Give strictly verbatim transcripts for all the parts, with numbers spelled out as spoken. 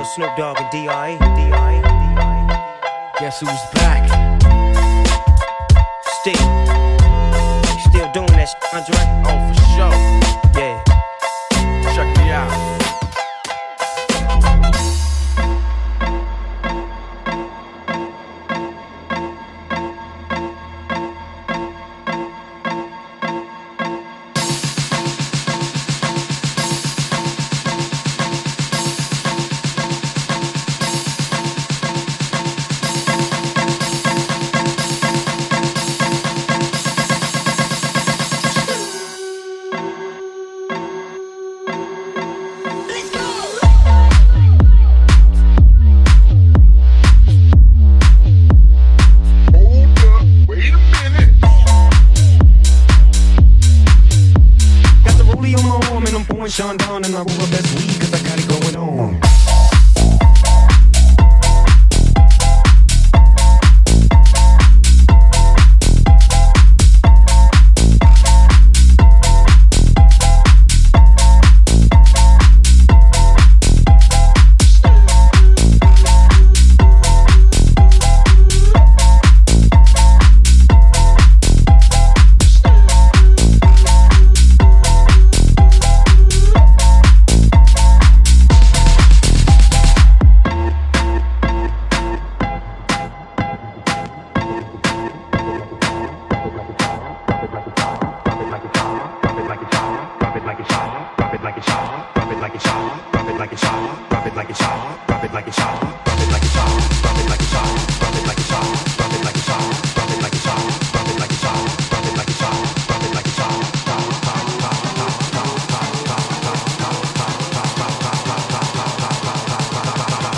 Still Snoop Dogg and D R E. D R E. D R E. Guess who's back? Still. Still doing that shit, Andre? Oh, for sure. Yeah. Check me out. Sean Don and I roll the best weed cause I got it going on.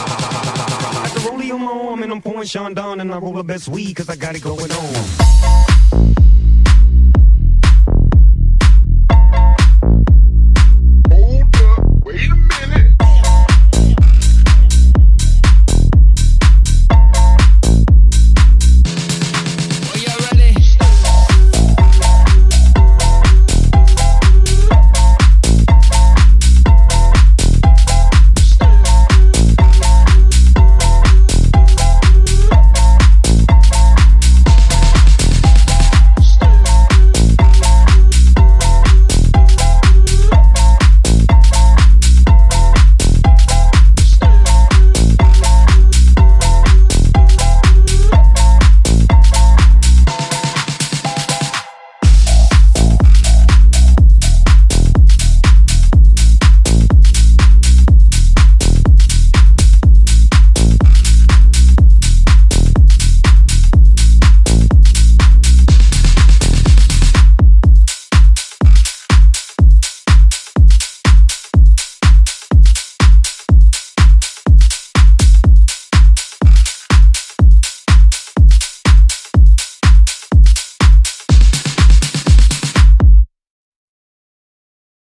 Sean Don and I roll the best weed cause I got it going on.